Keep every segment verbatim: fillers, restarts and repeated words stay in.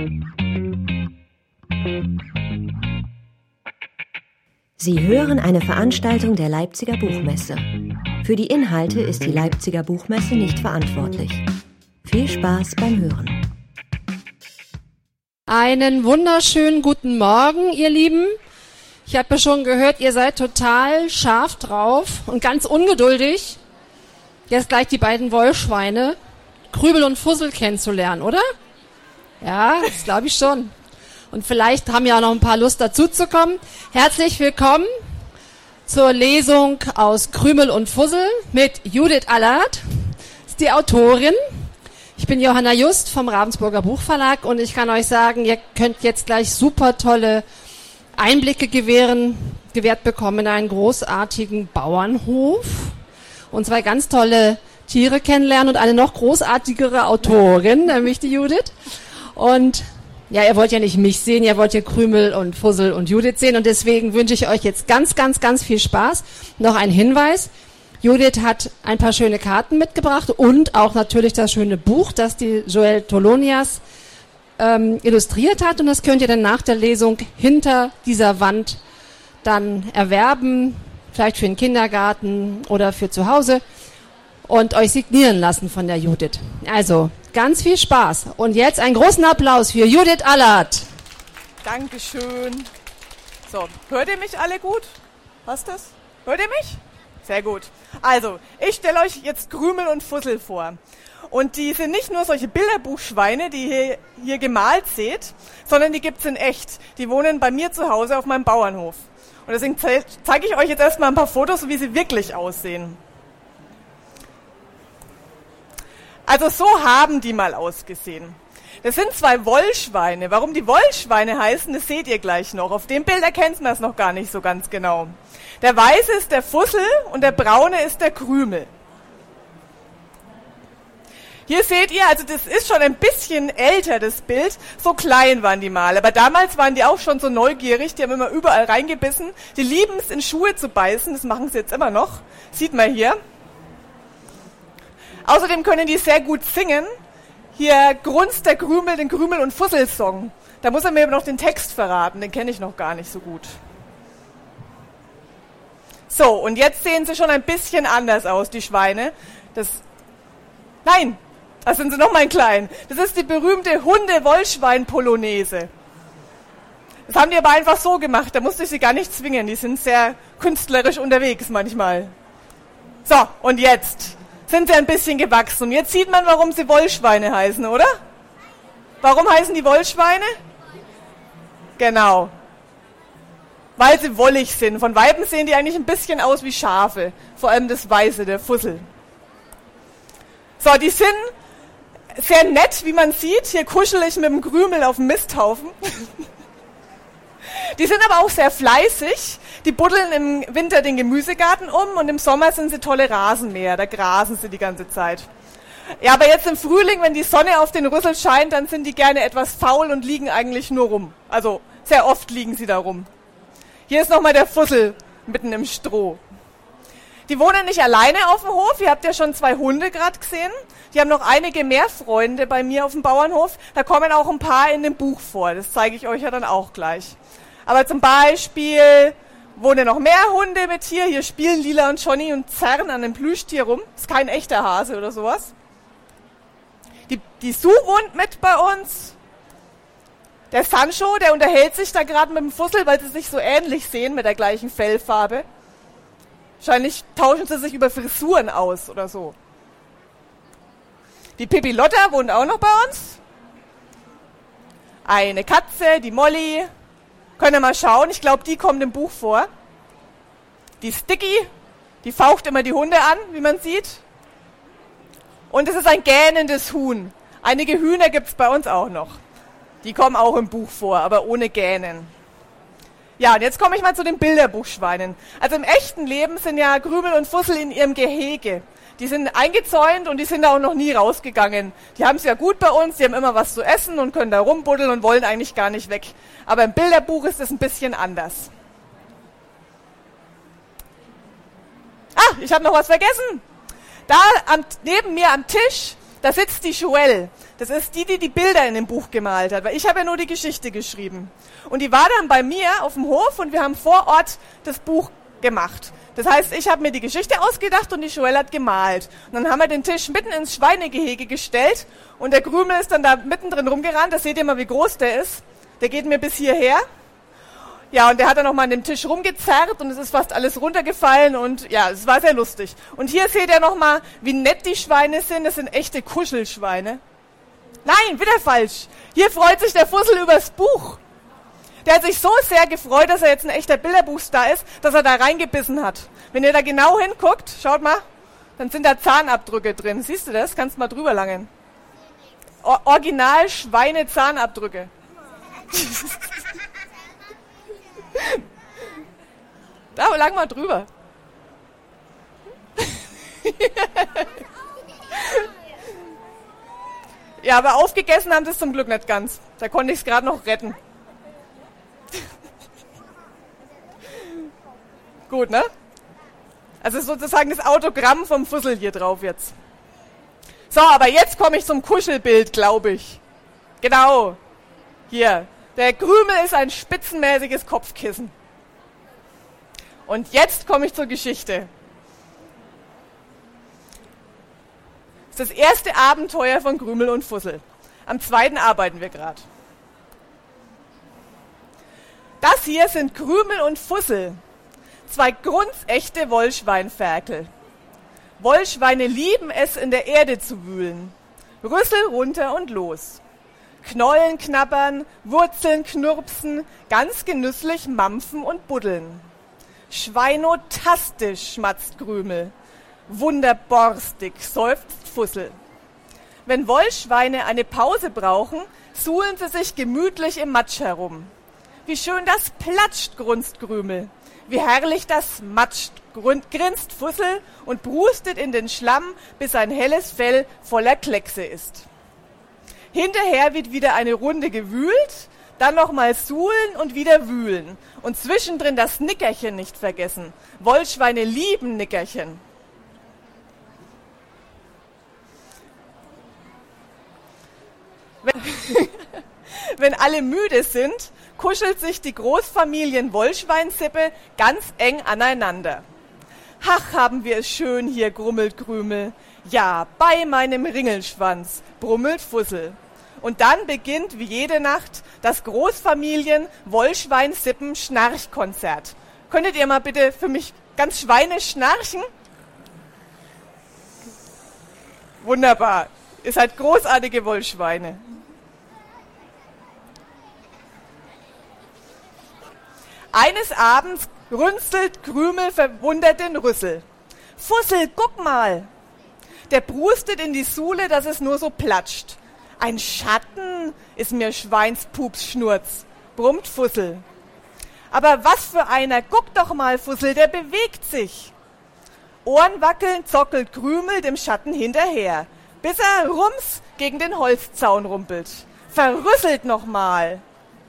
Sie hören eine Veranstaltung der Leipziger Buchmesse. Für die Inhalte ist die Leipziger Buchmesse nicht verantwortlich. Viel Spaß beim Hören. Einen wunderschönen guten Morgen, ihr Lieben. Ich habe ja schon gehört, ihr seid total scharf drauf und ganz ungeduldig, jetzt gleich die beiden Wollschweine, Krümel und Fussel kennenzulernen, oder? Ja, das glaube ich schon. Und vielleicht haben ja auch noch ein paar Lust dazuzukommen. Herzlich willkommen zur Lesung aus Krümel und Fussel mit Judith Allard, ist die Autorin. Ich bin Johanna Just vom Ravensburger Buchverlag und ich kann euch sagen, ihr könnt jetzt gleich super tolle Einblicke gewähren, gewährt bekommen in einen großartigen Bauernhof und zwei ganz tolle Tiere kennenlernen und eine noch großartigere Autorin, nämlich die Judith. Und ja, ihr wollt ja nicht mich sehen, ihr wollt ja Krümel und Fussel und Judith sehen und deswegen wünsche ich euch jetzt ganz, ganz, ganz viel Spaß. Noch ein Hinweis, Judith hat ein paar schöne Karten mitgebracht und auch natürlich das schöne Buch, das die Joël Tolonias ähm, illustriert hat und das könnt ihr dann nach der Lesung hinter dieser Wand dann erwerben, vielleicht für den Kindergarten oder für zu Hause und euch signieren lassen von der Judith. Also, ganz viel Spaß. Und jetzt einen großen Applaus für Judith Allard. Dankeschön. So, hört ihr mich alle gut? Passt das? Hört ihr mich? Sehr gut. Also, ich stelle euch jetzt Krümel und Fussel vor. Und die sind nicht nur solche Bilderbuchschweine, die ihr hier, hier gemalt seht, sondern die gibt's in echt. Die wohnen bei mir zu Hause auf meinem Bauernhof. Und deswegen ze- zeige ich euch jetzt erstmal ein paar Fotos, wie sie wirklich aussehen. Also so haben die mal ausgesehen. Das sind zwei Wollschweine. Warum die Wollschweine heißen, das seht ihr gleich noch. Auf dem Bild erkennt man das noch gar nicht so ganz genau. Der weiße ist der Fussel und der braune ist der Krümel. Hier seht ihr, also das ist schon ein bisschen älter, das Bild. So klein waren die mal. Aber damals waren die auch schon so neugierig. Die haben immer überall reingebissen. Die lieben es, in Schuhe zu beißen. Das machen sie jetzt immer noch. Sieht man hier. Außerdem können die sehr gut singen. Hier grunzt der Krümel den Krümel- und Fussel-Song. Da muss er mir noch den Text verraten, den kenne ich noch gar nicht so gut. So, und jetzt sehen sie schon ein bisschen anders aus, die Schweine. Das, nein, da sind sie noch mal klein. Das ist die berühmte Hunde-Wollschwein-Polonaise. Das haben die aber einfach so gemacht, da musste ich sie gar nicht zwingen. Die sind sehr künstlerisch unterwegs manchmal. So, und jetzt sind sie ein bisschen gewachsen. Und jetzt sieht man, warum sie Wollschweine heißen, oder? Warum heißen die Wollschweine? Genau. Weil sie wollig sind. Von Weiben sehen die eigentlich ein bisschen aus wie Schafe. Vor allem das Weiße, der Fussel. So, die sind sehr nett, wie man sieht. Hier kuschel ich mit dem Krümel auf dem Misthaufen. Die sind aber auch sehr fleißig. Die buddeln im Winter den Gemüsegarten um und im Sommer sind sie tolle Rasenmäher. Da grasen sie die ganze Zeit. Ja, aber jetzt im Frühling, wenn die Sonne auf den Rüssel scheint, dann sind die gerne etwas faul und liegen eigentlich nur rum. Also sehr oft liegen sie da rum. Hier ist nochmal der Fussel mitten im Stroh. Die wohnen nicht alleine auf dem Hof. Ihr habt ja schon zwei Hunde gerade gesehen. Die haben noch einige mehr Freunde bei mir auf dem Bauernhof. Da kommen auch ein paar in dem Buch vor. Das zeige ich euch ja dann auch gleich. Aber zum Beispiel wohnen noch mehr Hunde mit hier. Hier spielen Lila und Johnny und zerren an dem Plüschtier rum. Ist kein echter Hase oder sowas. Die, die Sue wohnt mit bei uns. Der Sancho, der unterhält sich da gerade mit dem Fussel, weil sie sich so ähnlich sehen mit der gleichen Fellfarbe. Wahrscheinlich tauschen sie sich über Frisuren aus oder so. Die Pippi Lotta wohnt auch noch bei uns. Eine Katze, die Molly. Könnt ihr mal schauen, ich glaube, die kommt im Buch vor. Die Sticky, die faucht immer die Hunde an, wie man sieht. Und es ist ein gähnendes Huhn. Einige Hühner gibt es bei uns auch noch. Die kommen auch im Buch vor, aber ohne Gähnen. Ja, und jetzt komme ich mal zu den Bilderbuchschweinen. Also im echten Leben sind ja Krümel und Fussel in ihrem Gehege. Die sind eingezäunt und die sind da auch noch nie rausgegangen. Die haben es ja gut bei uns, die haben immer was zu essen und können da rumbuddeln und wollen eigentlich gar nicht weg. Aber im Bilderbuch ist es ein bisschen anders. Ah, ich habe noch was vergessen. Da am, neben mir am Tisch Da sitzt die Joelle. Das ist die, die die Bilder in dem Buch gemalt hat, weil ich habe ja nur die Geschichte geschrieben. Und die war dann bei mir auf dem Hof und wir haben vor Ort das Buch gemacht. Das heißt, ich habe mir die Geschichte ausgedacht und die Joelle hat gemalt. Und dann haben wir den Tisch mitten ins Schweinegehege gestellt und der Krümel ist dann da mittendrin rumgerannt. Da seht ihr mal, wie groß der ist. Der geht mir bis hierher. Ja, und der hat dann noch mal an dem Tisch rumgezerrt und es ist fast alles runtergefallen und ja, es war sehr lustig. Und hier seht ihr noch mal, wie nett die Schweine sind. Das sind echte Kuschelschweine. Nein, wieder falsch. Hier freut sich der Fussel übers Buch. Der hat sich so sehr gefreut, dass er jetzt ein echter Bilderbuchstar ist, dass er da reingebissen hat. Wenn ihr da genau hinguckt, schaut mal, dann sind da Zahnabdrücke drin. Siehst du das? Kannst mal drüber langen. O- Original Schweine-Zahnabdrücke. Da lang mal drüber. Ja, aber aufgegessen haben sie es zum Glück nicht ganz. Da konnte ich es gerade noch retten. Gut, ne? Also sozusagen das Autogramm vom Fussel hier drauf jetzt. So, aber jetzt komme ich zum Kuschelbild, glaube ich. Genau. Hier. Der Krümel ist ein spitzenmäßiges Kopfkissen. Und jetzt komme ich zur Geschichte. Das ist das erste Abenteuer von Krümel und Fussel. Am zweiten arbeiten wir gerade. Das hier sind Krümel und Fussel. Zwei grundechte Wollschweinferkel. Wollschweine lieben es, in der Erde zu wühlen. Rüssel runter und los. Knollen knabbern, Wurzeln knurpsen, ganz genüsslich mampfen und buddeln. Schweinotastisch, schmatzt Krümel. Wunderborstig, seufzt Fussel. Wenn Wollschweine eine Pause brauchen, suhlen sie sich gemütlich im Matsch herum. Wie schön das platscht, grunzt Krümel. Wie herrlich das matscht, grinst Fussel und brustet in den Schlamm, bis sein helles Fell voller Kleckse ist. Hinterher wird wieder eine Runde gewühlt, dann nochmal suhlen und wieder wühlen. Und zwischendrin das Nickerchen nicht vergessen. Wollschweine lieben Nickerchen. Wenn, wenn alle müde sind, kuschelt sich die Großfamilien Wollschweinsippe ganz eng aneinander. Ach, haben wir es schön hier, grummelt Krümel. Ja, bei meinem Ringelschwanz, brummelt Fussel. Und dann beginnt wie jede Nacht das Großfamilien-Wollschweinsippen-Schnarchkonzert. Könntet ihr mal bitte für mich ganz schweinisch schnarchen? Wunderbar. Ihr seid großartige Wollschweine. Eines Abends runzelt Krümel verwundert den Rüssel. Fussel, guck mal! Der brustet in die Suhle, dass es nur so platscht. Ein Schatten ist mir Schweinspupsschnurz, brummt Fussel. Aber was für einer, guck doch mal, Fussel, der bewegt sich. Ohren wackeln, zockelt Krümel dem Schatten hinterher, bis er rums gegen den Holzzaun rumpelt. Verrüsselt noch mal.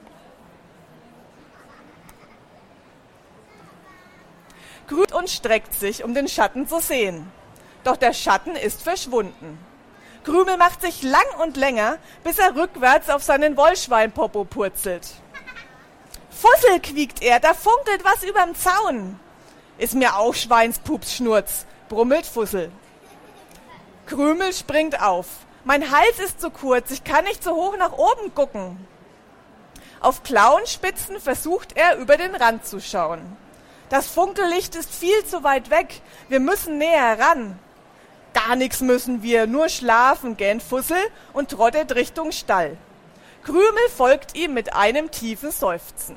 Grüht und streckt sich, um den Schatten zu sehen. Doch der Schatten ist verschwunden. Krümel macht sich lang und länger, bis er rückwärts auf seinen Wollschweinpopo purzelt. Fussel, quiekt er, da funkelt was überm Zaun. Ist mir auch Schweinspupsschnurz, brummelt Fussel. Krümel springt auf. Mein Hals ist zu kurz, ich kann nicht so hoch nach oben gucken. Auf Klauenspitzen versucht er, über den Rand zu schauen. Das Funkellicht ist viel zu weit weg, wir müssen näher ran. Gar nichts müssen wir, nur schlafen, gähnt Fussel und trottet Richtung Stall. Krümel folgt ihm mit einem tiefen Seufzen.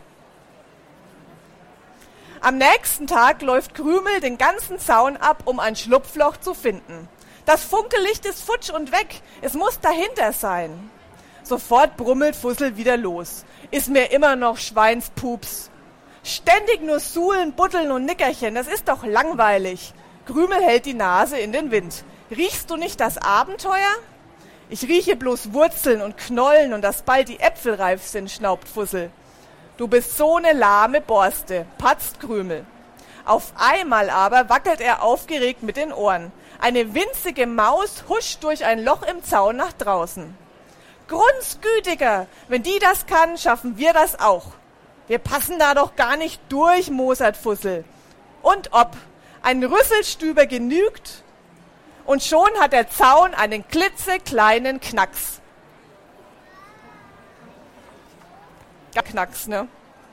Am nächsten Tag läuft Krümel den ganzen Zaun ab, um ein Schlupfloch zu finden. Das Funkellicht ist futsch und weg, es muss dahinter sein. Sofort brummelt Fussel wieder los. Ist mir immer noch Schweinspups. Ständig nur Suhlen, Buddeln und Nickerchen, das ist doch langweilig. Krümel hält die Nase in den Wind. Riechst du nicht das Abenteuer? Ich rieche bloß Wurzeln und Knollen und dass bald die Äpfel reif sind, schnaubt Fussel. Du bist so eine lahme Borste, patzt Krümel. Auf einmal aber wackelt er aufgeregt mit den Ohren. Eine winzige Maus huscht durch ein Loch im Zaun nach draußen. Grundsgütiger, wenn die das kann, schaffen wir das auch. Wir passen da doch gar nicht durch, mosert Fussel. Und ob, ein Rüsselstüber genügt, und schon hat der Zaun einen klitzekleinen Knacks. Ja, Knacks, ne?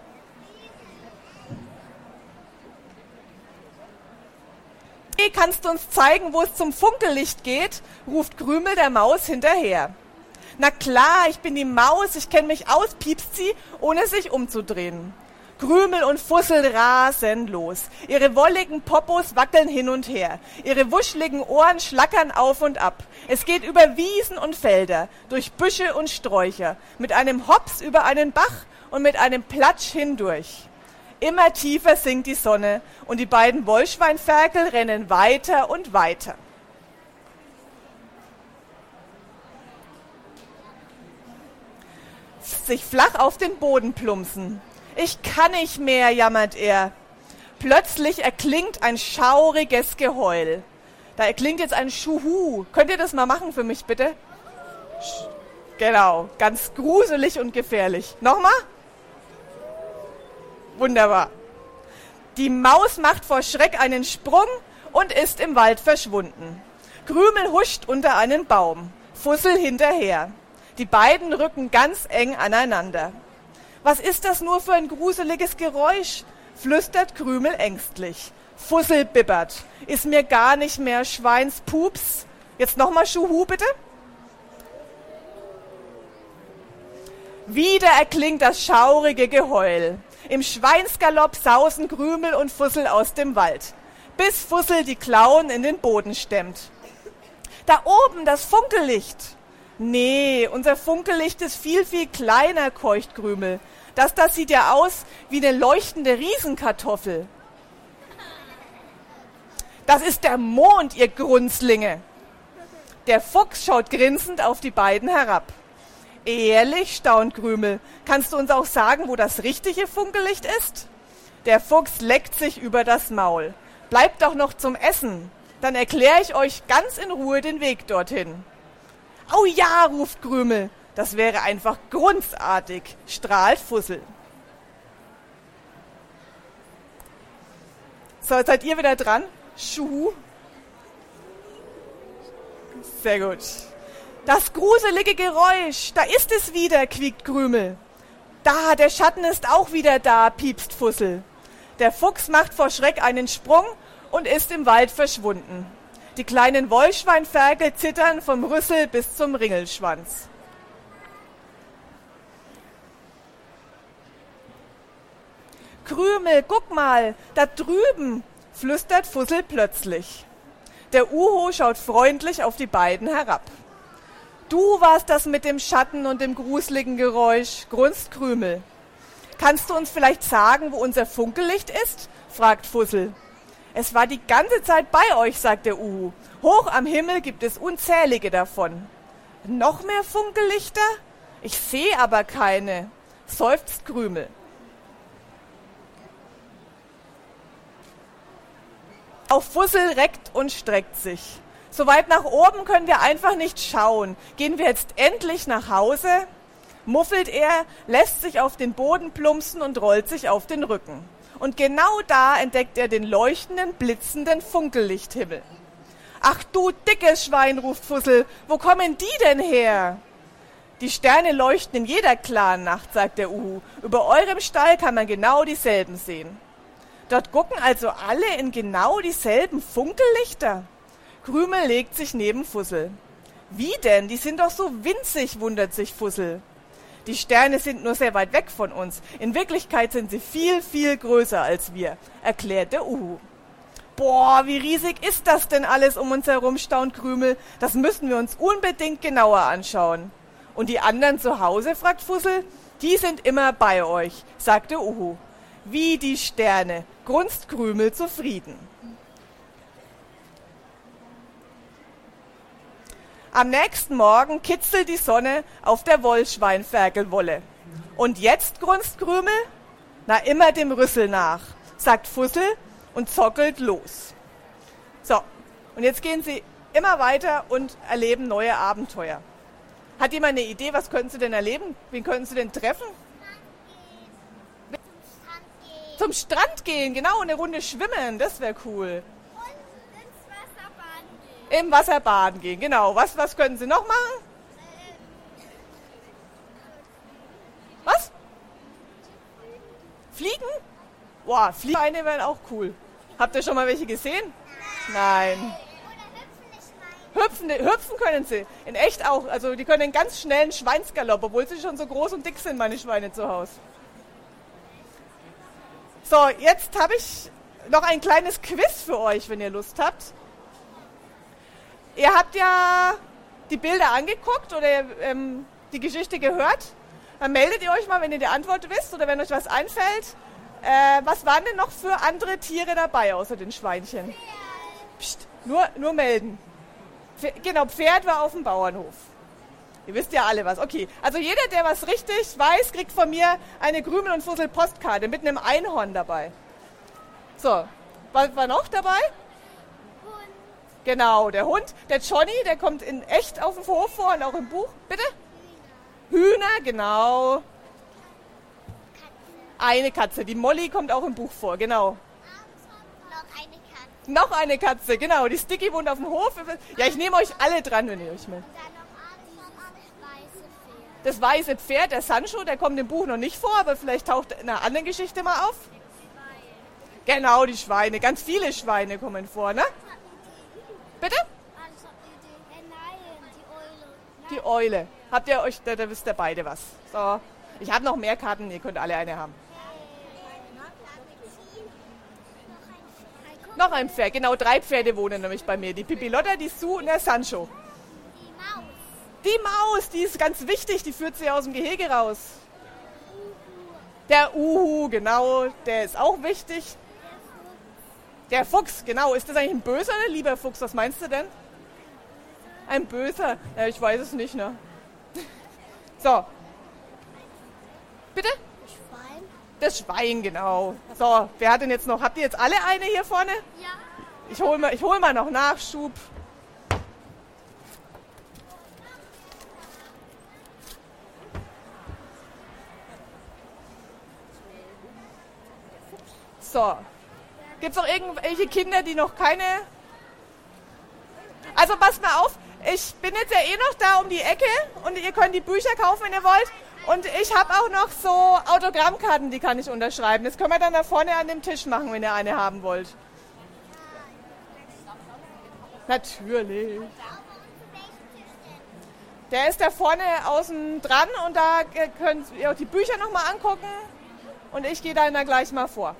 Hey, kannst du uns zeigen, wo es zum Funkellicht geht? Ruft Krümel der Maus hinterher. Na klar, ich bin die Maus, ich kenne mich aus, piepst sie, ohne sich umzudrehen. Krümel und Fussel rasen los. Ihre wolligen Popos wackeln hin und her. Ihre wuscheligen Ohren schlackern auf und ab. Es geht über Wiesen und Felder, durch Büsche und Sträucher, mit einem Hops über einen Bach und mit einem Platsch hindurch. Immer tiefer sinkt die Sonne und die beiden Wollschweinferkel rennen weiter und weiter. Sich flach auf den Boden plumpsen. Ich kann nicht mehr, jammert er. Plötzlich erklingt ein schauriges Geheul. Da erklingt jetzt ein Schuhu. Könnt ihr das mal machen für mich, bitte? Genau, ganz gruselig und gefährlich. Nochmal? Wunderbar. Die Maus macht vor Schreck einen Sprung und ist im Wald verschwunden. Krümel huscht unter einen Baum, Fussel hinterher. Die beiden rücken ganz eng aneinander. Was ist das nur für ein gruseliges Geräusch? Flüstert Krümel ängstlich. Fussel bibbert. Ist mir gar nicht mehr Schweinspups. Jetzt nochmal Schuhu, bitte. Wieder erklingt das schaurige Geheul. Im Schweinsgalopp sausen Krümel und Fussel aus dem Wald, bis Fussel die Klauen in den Boden stemmt. Da oben das Funkellicht. Nee, unser Funkellicht ist viel, viel kleiner, keucht Krümel. Das, das sieht ja aus wie eine leuchtende Riesenkartoffel. Das ist der Mond, ihr Grunzlinge. Der Fuchs schaut grinsend auf die beiden herab. Ehrlich, staunt Krümel. Kannst du uns auch sagen, wo das richtige Funkellicht ist? Der Fuchs leckt sich über das Maul. Bleibt doch noch zum Essen. Dann erkläre ich euch ganz in Ruhe den Weg dorthin. Oh ja, ruft Krümel. Das wäre einfach großartig, strahlt Fussel. So, jetzt seid ihr wieder dran. Schuh. Sehr gut. Das gruselige Geräusch, da ist es wieder, quiekt Krümel. Da, der Schatten ist auch wieder da, piepst Fussel. Der Fuchs macht vor Schreck einen Sprung und ist im Wald verschwunden. Die kleinen Wollschweinferkel zittern vom Rüssel bis zum Ringelschwanz. Krümel, guck mal, da drüben, flüstert Fussel plötzlich. Der Uhu schaut freundlich auf die beiden herab. Du warst das mit dem Schatten und dem gruseligen Geräusch, grunzt Krümel. Kannst du uns vielleicht sagen, wo unser Funkellicht ist? Fragt Fussel. Es war die ganze Zeit bei euch, sagt der Uhu. Hoch am Himmel gibt es unzählige davon. Noch mehr Funkellichter? Ich sehe aber keine, seufzt Krümel. Auch Fussel reckt und streckt sich. So weit nach oben können wir einfach nicht schauen. Gehen wir jetzt endlich nach Hause? Muffelt er, lässt sich auf den Boden plumpsen und rollt sich auf den Rücken. Und genau da entdeckt er den leuchtenden, blitzenden Funkellichthimmel. Ach du dickes Schwein, ruft Fussel, wo kommen die denn her? Die Sterne leuchten in jeder klaren Nacht, sagt der Uhu. Über eurem Stall kann man genau dieselben sehen. Dort gucken also alle in genau dieselben Funkellichter. Krümel legt sich neben Fussel. Wie denn? Die sind doch so winzig, wundert sich Fussel. Die Sterne sind nur sehr weit weg von uns. In Wirklichkeit sind sie viel, viel größer als wir, erklärt der Uhu. Boah, wie riesig ist das denn alles um uns herum, staunt Krümel. Das müssen wir uns unbedingt genauer anschauen. Und die anderen zu Hause, fragt Fussel. Die sind immer bei euch, sagt der Uhu. Wie die Sterne, grunzt Krümel zufrieden. Am nächsten Morgen kitzelt die Sonne auf der Wollschweinferkelwolle. Und jetzt, grunzt Krümel? Na, immer dem Rüssel nach, sagt Fussel und zockelt los. So, und jetzt gehen sie immer weiter und erleben neue Abenteuer. Hat jemand eine Idee, was könnten sie denn erleben? Wen könnten sie denn treffen? Zum Strand gehen, genau, eine Runde schwimmen, das wäre cool. Und ins Wasser baden gehen. Im Wasser baden gehen, genau. Was, was können Sie noch machen? Was? Fliegen? Boah, Fliegbeine wären auch cool. Habt ihr schon mal welche gesehen? Nein. Oder hüpfen nicht rein. Hüpfen, hüpfen können sie. In echt auch. Also die können einen ganz schnellen Schweinsgalopp, obwohl sie schon so groß und dick sind, meine Schweine zu Hause. So, jetzt habe ich noch ein kleines Quiz für euch, wenn ihr Lust habt. Ihr habt ja die Bilder angeguckt oder ähm, die Geschichte gehört. Dann meldet ihr euch mal, wenn ihr die Antwort wisst oder wenn euch was einfällt. Äh, was waren denn noch für andere Tiere dabei, außer den Schweinchen? Psst, nur, nur melden. Pf- genau, Pferd war auf dem Bauernhof. Ihr wisst ja alle was. Okay, also jeder, der was richtig weiß, kriegt von mir eine Krümel- und Fussel-Postkarte mit einem Einhorn dabei. So, was war noch dabei? Hund. Genau, der Hund. Der Johnny, der kommt in echt auf dem Hof vor und auch im Buch. Bitte? Hühner, genau. Katze. Eine Katze. Die Molly kommt auch im Buch vor, genau. Noch eine Katze. Noch eine Katze, genau. Die Sticky wohnt auf dem Hof. Ja, ich nehme euch alle dran, wenn ihr euch meldet. Dann noch dieses weiße Pferd. Das weiße Pferd, der Sancho, der kommt im Buch noch nicht vor, aber vielleicht taucht er in einer anderen Geschichte mal auf. Genau, die Schweine. Ganz viele Schweine kommen vor, ne? Bitte? Also die, äh, nein, die Eule. Die Eule. Habt ihr euch, da, da wisst ihr beide was. So, ich habe noch mehr Karten, ihr könnt alle eine haben. Noch ein Pferd, genau, drei Pferde wohnen nämlich bei mir. Die Pipilotta, die Sue und der Sancho. Die Maus. Die Maus, die ist ganz wichtig, die führt sie aus dem Gehege raus. Der Uhu, genau, der ist auch wichtig. Der Fuchs, genau. Ist das eigentlich ein böser oder lieber Fuchs? Was meinst du denn? Ein böser? Ja, ich weiß es nicht, ne? So. Bitte? Schwein. Das Schwein, genau. So, wer hat denn jetzt noch? Habt ihr jetzt alle eine hier vorne? Ja. Ich hole mal, ich hol mal noch Nachschub. So. Gibt es noch irgendwelche Kinder, die noch keine... Also passt mal auf, ich bin jetzt ja eh noch da um die Ecke und ihr könnt die Bücher kaufen, wenn ihr wollt. Und ich habe auch noch so Autogrammkarten, die kann ich unterschreiben. Das können wir dann da vorne an dem Tisch machen, wenn ihr eine haben wollt. Natürlich. Der ist da vorne außen dran und da könnt ihr auch die Bücher nochmal angucken. Und ich gehe dann da gleich mal vor.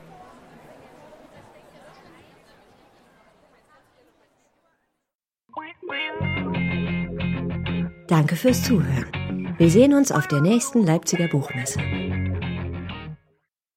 Danke fürs Zuhören. Wir sehen uns auf der nächsten Leipziger Buchmesse.